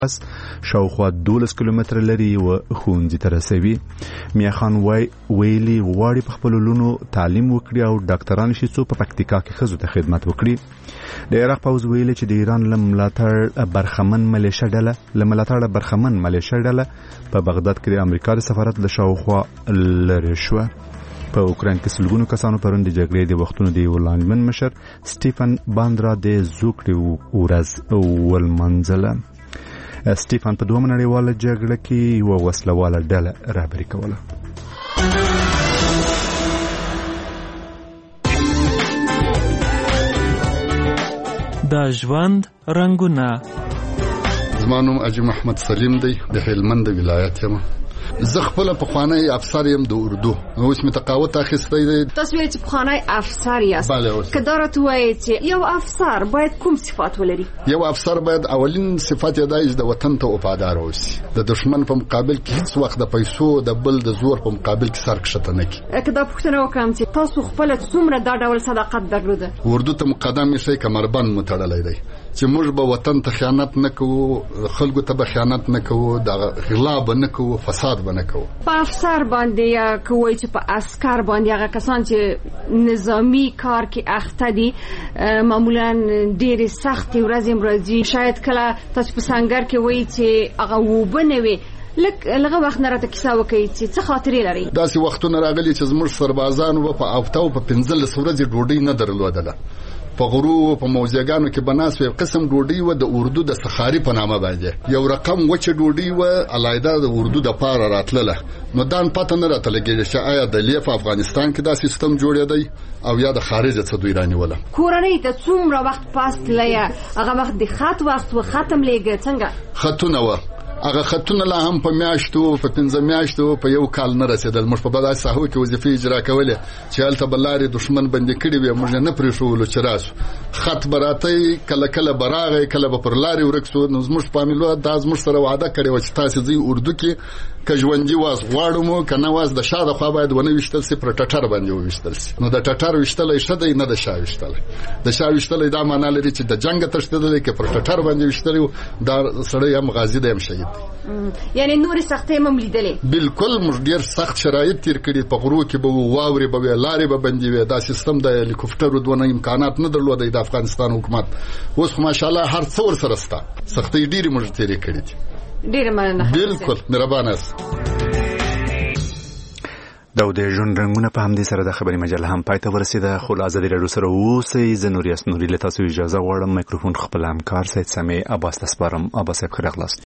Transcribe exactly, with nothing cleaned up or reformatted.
شاوخوا دولس کیلومتره لري و ښوونځي ته رسوي. میا خان وای ویلي غواړي په خپلو لوڼو تعلیم وکړي او ډاکټران شي څو په پکتیکا کې ښځو ته خدمت وکړي. د عراق پوځ ویلي چې د ایران له ملاتړ برخمن ملیشه ډله له ملاتړه برخمن ملیشه ډله په بغداد کې د امریکا د سفارت له شاوخوا لرې شوه. په اوکراین کې سلګونو کسانو پرون د جګړې د وختونو د ولانمن مشر سټیفن باندرا د زوکړې ورځ ولمنځله. سټیفن په دوه نړیواله جګړه کې یو وسلواله ډله رهبري کوله. د ژوند رنگونه. زما نوم اجي محمد سلیم دی، د هلمند ولایت یم. زه خپل پخوانی افسر یم د اردو، اوس مې تقاوت اخیستی دی. تاسو ویل چې پخوانی افسر یاست. بله اوس که دا راته وایئ چې یو افسر باید کوم صفات ولري؟ یو افسر باید اولین صفت یې دا چې د وطن ته وفادار اوسي، د دشمن په مقابل کې هیڅ وخت د پیسو د بل د زور په مقابل کې سر کښته نه کړي. که دا پوښتنه وکړم چې تاسو خپل څومره دا ډول صداقت درلوده؟ اردو ته مقدم یې کمربند مو تړلی دی چې موږ به وطن ته خیانت نه کوو، خلکو ته به خیانت نه کوو، د غلا به نه کوو، فساد به نه کوو. په افسر باندې یا کوی چې په عسكر باندې هغه کسان چې نظامی کار کې اخته دي معمولا ډېرې سختې ورځې مرځي، شاید کله تاسو په سنگر کې وایي چې هغه وبنه وي لکه لغه وخت نه راته کیسه وکړي چې څه خاطرې لري؟ داسې وختونه راغلي چې زموږ سربازانو په هفته او په پنځلس ورځې ډوډۍ نه درلودله. په غرو په موزیګانو کې بناس یو قسم ډوډۍ و د اردو د سخاری په نامه باندې، یو رقم وچ ډوډۍ و علایده د اردو د پاره راتله. نو دان پته نه راته لګیږي چې آیا د لیف افغانستان کې دا سیستم جوړېدی او یا د خارج څخه دوی رانیوله. کورنۍ ته څومره وخت پاست لیا هغه وخت د خط وخت و ختم لګي څنګه خطونه و هغه خطونه لا هم په میاشتو په پنځه میاشتو په یو کال نه رسیدل. موږ په بدای ساحو کې وظیفې اجرا کولې چې هلته بلاري دشمن باندې کړي وي، موږ نه پرې شوولو چې راسو خط براته کله کله براغه کله به پر لاري ورکسو. نو زموږ فامیلو د زموږ سره وعده کړې و چې تاسو ځي اردو کې که ژوندي واس غواړو مو کنه واس د شاده خو باید ونه وشتل سي پر ټټر باندې وشتل سي. نو د ټټر وشتل شته نه د شا وشتل د شا وشتل دا معنی لري چې د جنگ تشدد کې پر ټټر باندې وشتل دا سړی هم غازی دی هم شهید دی. یعنی نور سختې هم لیدلې؟ بالکل موږ ډیر سخت شرایط تیر کړي. په غرو کې به واوري به لارې به بندي وي، دا سیستم د هلیکوپټر دونه امکانات نه درلودي د افغانستان حکومت. اوس ماشاءالله هر څور سره ستا سختې ډیره موږ تیر کړي دي. ډیر مننه. بالکل مهربانه. دا د ژوند رنګونه په همدې سره د خبري مجله هم پای ته ورسېده. خو له ازادي راډیو سره اوسئ. زه نوري اسنوري له تاسو اجازه غواړم. میکروفون خپل همکار سید سمیع عباس ته سپارم. عباس صاحب ښه راغلاست.